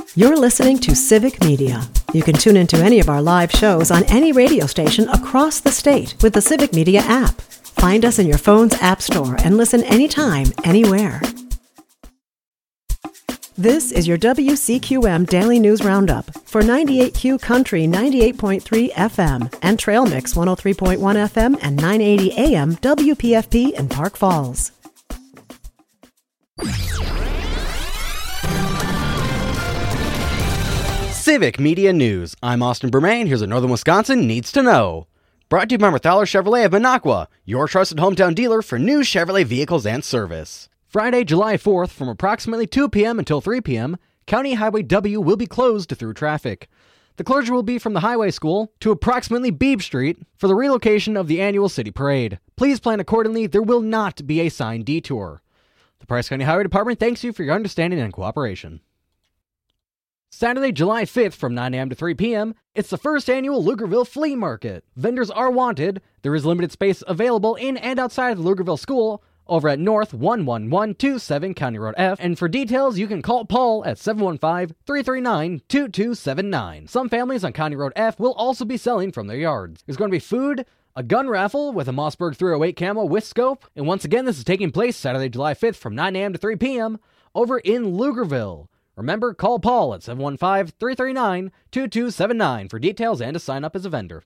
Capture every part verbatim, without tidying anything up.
You're listening to Civic Media. You can tune into any of our live shows on any radio station across the state with the Civic Media app. Find us in your phone's app store and listen anytime, anywhere. This is your W C Q M Daily News Roundup for ninety-eight Q Country ninety-eight point three F M and Trail Mix one oh three point one F M and nine eighty A M W P F P in Park Falls. Civic Media News. I'm Austin Bermain. Here's what Northern Wisconsin needs to know. Brought to you by Marthaler Chevrolet of Minocqua, your trusted hometown dealer for new Chevrolet vehicles and service. Friday, July fourth, from approximately two p.m. until three p.m., County Highway W will be closed to through traffic. The closure will be from the Highway School to approximately Beebe Street for the relocation of the annual city parade. Please plan accordingly. There will not be a signed detour. The Price County Highway Department thanks you for your understanding and cooperation. Saturday, July fifth from nine a.m. to three p.m., it's the first annual Lugerville Flea Market. Vendors are wanted. There is limited space available in and outside of the Lugerville School over at North one one one two seven County Road F, and for details you can call Paul at seven one five, three three nine, two two seven nine. Some families on County Road F will also be selling from their yards. There's going to be food, a gun raffle with a Mossberg three oh eight camo with scope, and once again this is taking place Saturday, July fifth from nine a.m. to three p.m. over in Lugerville. Remember, call Paul at seven one five, three three nine, two two seven nine for details and to sign up as a vendor.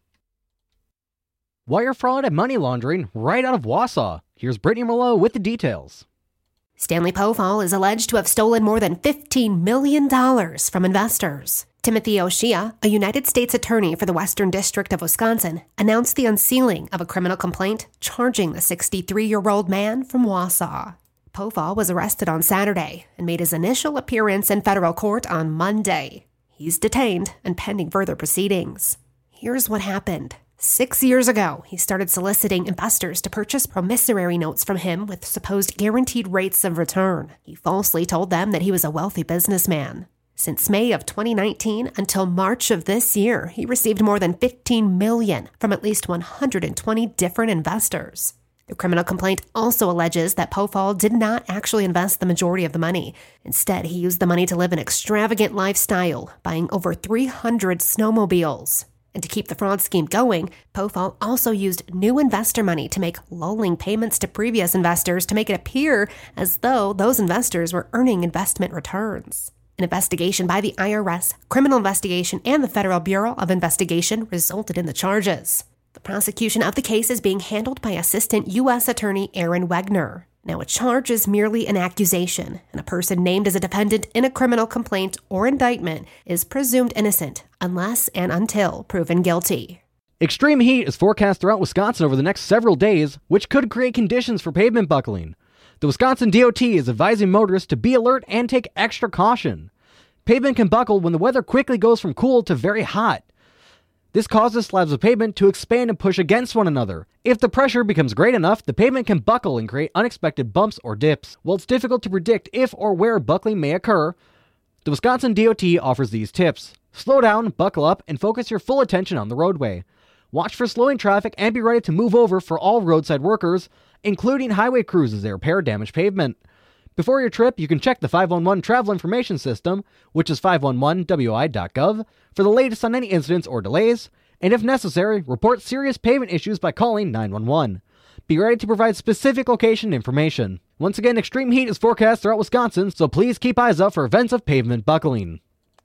Wire fraud and money laundering right out of Wausau. Here's Brittany Merlot with the details. Stanley Pofall is alleged to have stolen more than fifteen million dollars from investors. Timothy Oshia, a United States attorney for the Western District of Wisconsin, announced the unsealing of a criminal complaint charging the sixty-three-year-old man from Wausau. Pofall was arrested on Saturday and made his initial appearance in federal court on Monday. He's detained and pending further proceedings. Here's what happened. Six years ago, he started soliciting investors to purchase promissory notes from him with supposed guaranteed rates of return. He falsely told them that he was a wealthy businessman. Since May of twenty nineteen until March of this year, he received more than fifteen million dollars from at least one hundred twenty different investors. The criminal complaint also alleges that Pofall did not actually invest the majority of the money. Instead, he used the money to live an extravagant lifestyle, buying over three hundred snowmobiles. And to keep the fraud scheme going, Pofall also used new investor money to make lulling payments to previous investors to make it appear as though those investors were earning investment returns. An investigation by the I R S, Criminal Investigation, and the Federal Bureau of Investigation resulted in the charges. The prosecution of the case is being handled by Assistant U S Attorney Aaron Wegner. Now, a charge is merely an accusation, and a person named as a defendant in a criminal complaint or indictment is presumed innocent unless and until proven guilty. Extreme heat is forecast throughout Wisconsin over the next several days, which could create conditions for pavement buckling. The Wisconsin D O T is advising motorists to be alert and take extra caution. Pavement can buckle when the weather quickly goes from cool to very hot. This causes slabs of pavement to expand and push against one another. If the pressure becomes great enough, the pavement can buckle and create unexpected bumps or dips. While it's difficult to predict if or where buckling may occur, the Wisconsin D O T offers these tips. Slow down, buckle up, and focus your full attention on the roadway. Watch for slowing traffic and be ready to move over for all roadside workers, including highway crews as they repair damaged pavement. Before your trip, you can check the five one one Travel Information System, which is five one one W I dot gov, for the latest on any incidents or delays, and if necessary, report serious pavement issues by calling nine one one. Be ready to provide specific location information. Once again, extreme heat is forecast throughout Wisconsin, so please keep eyes out for events of pavement buckling.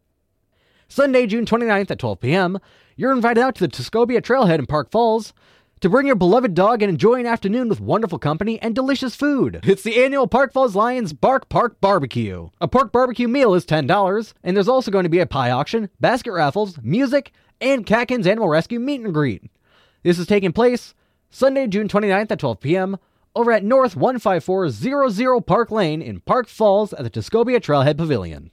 Sunday, June twenty-ninth at twelve p.m., you're invited out to the Tuscobia Trailhead in Park Falls to bring your beloved dog and enjoy an afternoon with wonderful company and delicious food. It's the annual Park Falls Lions Bark Park Barbecue. A pork barbecue meal is ten dollars, and there's also going to be a pie auction, basket raffles, music, and Catkins Animal Rescue meet and greet. This is taking place Sunday, June twenty-ninth at twelve p.m. over at North one five four zero zero Park Lane in Park Falls at the Tuscobia Trailhead Pavilion.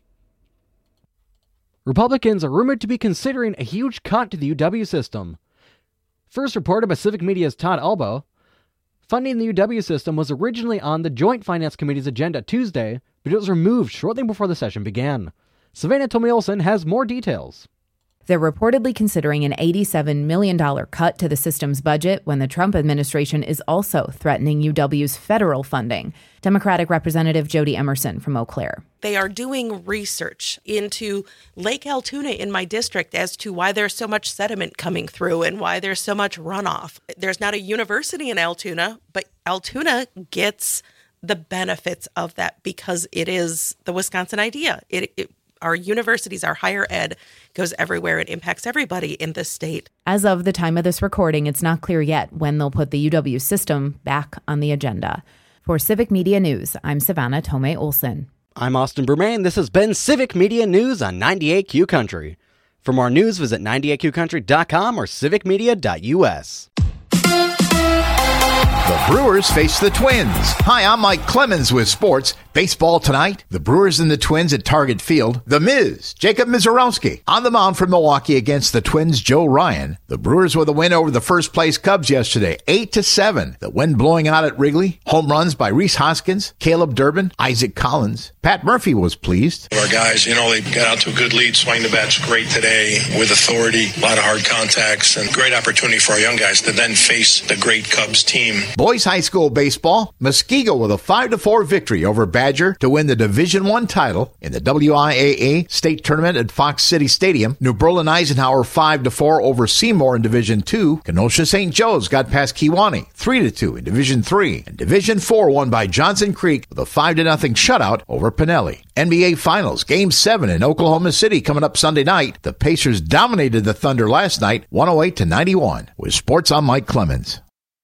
Republicans are rumored to be considering a huge cut to the U W system. First reported by Civic Media's Todd Albo, funding the U W system was originally on the Joint Finance Committee's agenda Tuesday, but it was removed shortly before the session began. Savannah Tommy Olsen has more details. They're reportedly considering an eighty-seven million dollars cut to the system's budget when the Trump administration is also threatening U W's federal funding. Democratic Representative Jody Emerson from Eau Claire. They are doing research into Lake Altoona in my district as to why there's so much sediment coming through and why there's so much runoff. There's not a university in Altoona, but Altoona gets the benefits of that because it is the Wisconsin idea. It, it Our universities, our higher ed goes everywhere. It impacts everybody in this state. As of the time of this recording, it's not clear yet when they'll put the U W system back on the agenda. For Civic Media News, I'm Savannah Tomei Olson. I'm Austin Bermain. This has been Civic Media News on ninety-eight Q Country. For more news, visit ninety-eight q country dot com or civic media dot u s. The Brewers face the Twins. Hi, I'm Mike Clemens with sports. Baseball tonight, the Brewers and the Twins at Target Field. The Miz, Jacob Mizorowski, on the mound for Milwaukee against the Twins' Joe Ryan. The Brewers with a win over the first-place Cubs yesterday, eight to seven. The wind blowing out at Wrigley. Home runs by Rhys Hoskins, Caleb Durbin, Isaac Collins. Pat Murphy was pleased. Our guys, you know, they got out to a good lead. Swing the bat's great today with authority, a lot of hard contacts, and great opportunity for our young guys to then face the great Cubs team. Boys High School baseball, Muskego with a five to four victory over Badger to win the Division One title in the W I A A state tournament at Fox City Stadium. New Berlin Eisenhower five to four over Seymour in Division Two. Kenosha Saint Joe's got past Kewanee three to two in Division Three. And Division Four won by Johnson Creek with a five to nothing shutout over Pinelli. N B A Finals, Game seven in Oklahoma City coming up Sunday night. The Pacers dominated the Thunder last night, one oh eight to ninety-one. With sports, I'm Mike Clemens.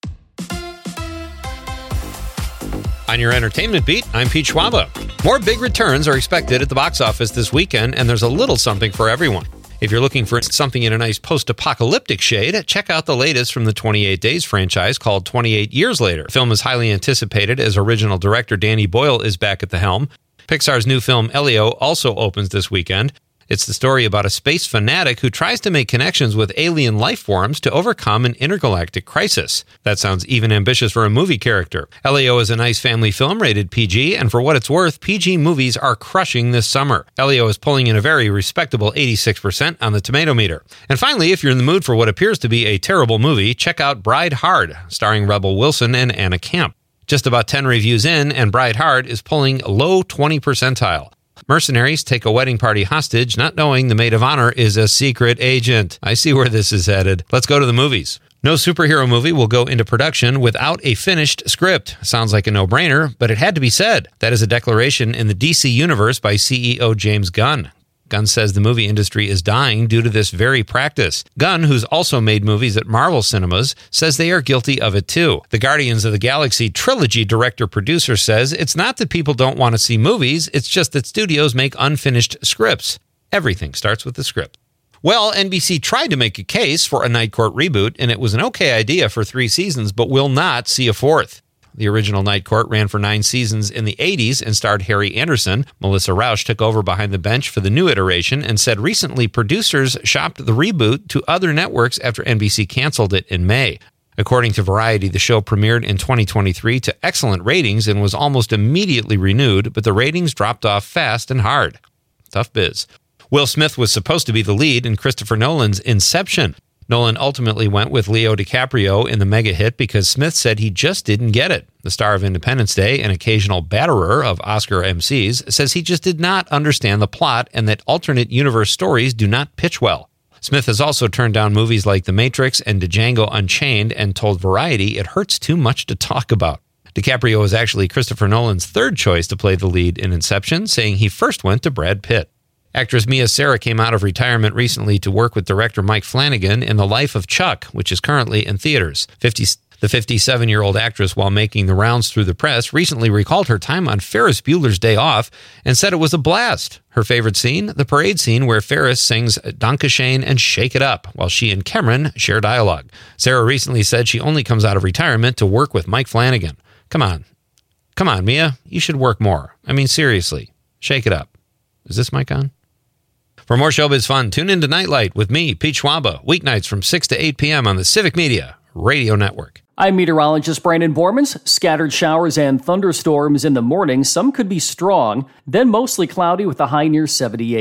On your entertainment beat, I'm Pete Schwaba. More big returns are expected at the box office this weekend, and there's a little something for everyone. If you're looking for something in a nice post-apocalyptic shade, check out the latest from the twenty-eight Days franchise called twenty-eight Years Later. The film is highly anticipated as original director Danny Boyle is back at the helm. Pixar's new film Elio also opens this weekend. It's the story about a space fanatic who tries to make connections with alien life forms to overcome an intergalactic crisis. That sounds even ambitious for a movie character. Elio is a nice family film rated P G, and for what it's worth, P G movies are crushing this summer. Elio is pulling in a very respectable eighty-six percent on the tomato meter. And finally, if you're in the mood for what appears to be a terrible movie, check out Bride Hard, starring Rebel Wilson and Anna Camp. Just about ten reviews in, and Bride Hard is pulling low twenty percentile. Mercenaries take a wedding party hostage, not knowing the maid of honor is a secret agent. I see where this is headed. Let's go to the movies. No superhero movie will go into production without a finished script. Sounds like a no-brainer, but it had to be said. That is a declaration in the D C Universe by C E O James Gunn. Gunn says the movie industry is dying due to this very practice. Gunn, who's also made movies at Marvel Cinemas, says they are guilty of it too. The Guardians of the Galaxy trilogy director-producer says it's not that people don't want to see movies, it's just that studios make unfinished scripts. Everything starts with the script. Well, N B C tried to make a case for a Night Court reboot, and it was an okay idea for three seasons, but will not see a fourth. The original Night Court ran for nine seasons in the eighties and starred Harry Anderson. Melissa Rauch took over behind the bench for the new iteration and said recently producers shopped the reboot to other networks after N B C canceled it in May. According to Variety, the show premiered in twenty twenty-three to excellent ratings and was almost immediately renewed, but the ratings dropped off fast and hard. Tough biz. Will Smith was supposed to be the lead in Christopher Nolan's Inception. Nolan ultimately went with Leo DiCaprio in the mega hit because Smith said he just didn't get it. The star of Independence Day, an occasional batterer of Oscar M Cs, says he just did not understand the plot and that alternate universe stories do not pitch well. Smith has also turned down movies like The Matrix and Django Unchained and told Variety it hurts too much to talk about. DiCaprio is actually Christopher Nolan's third choice to play the lead in Inception, saying he first went to Brad Pitt. Actress Mia Sara came out of retirement recently to work with director Mike Flanagan in The Life of Chuck, which is currently in theaters. fifty The fifty-seven-year-old actress, while making the rounds through the press, recently recalled her time on Ferris Bueller's Day Off and said it was a blast. Her favorite scene? The parade scene where Ferris sings Dankeschön and Shake It Up, while she and Cameron share dialogue. Sarah recently said she only comes out of retirement to work with Mike Flanagan. Come on. Come on, Mia. You should work more. I mean, seriously. Shake it up. Is this mic on? For more showbiz fun, tune in to Nightlight with me, Pete Schwaba, weeknights from six to eight p.m. on the Civic Media Radio Network. I'm meteorologist Brandon Bormans. Scattered showers and thunderstorms in the morning. Some could be strong, then mostly cloudy with a high near seventy-eight.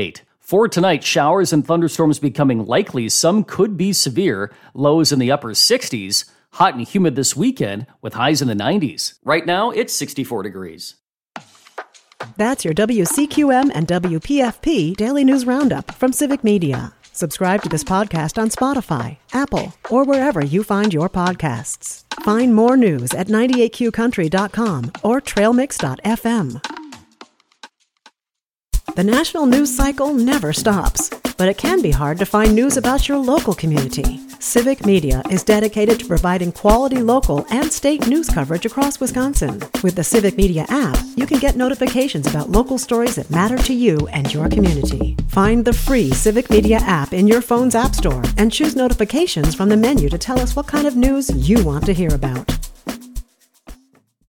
For tonight, showers and thunderstorms becoming likely. Some could be severe. Lows in the upper sixties. Hot and humid this weekend with highs in the nineties. Right now, it's sixty-four degrees. That's your W C Q M and W P F P Daily News Roundup from Civic Media. Subscribe to this podcast on Spotify, Apple, or wherever you find your podcasts. Find more news at ninety-eight q country dot com or trail mix dot f m. The national news cycle never stops, but it can be hard to find news about your local community. Civic Media is dedicated to providing quality local and state news coverage across Wisconsin. With the Civic Media app, you can get notifications about local stories that matter to you and your community. Find the free Civic Media app in your phone's app store and choose notifications from the menu to tell us what kind of news you want to hear about.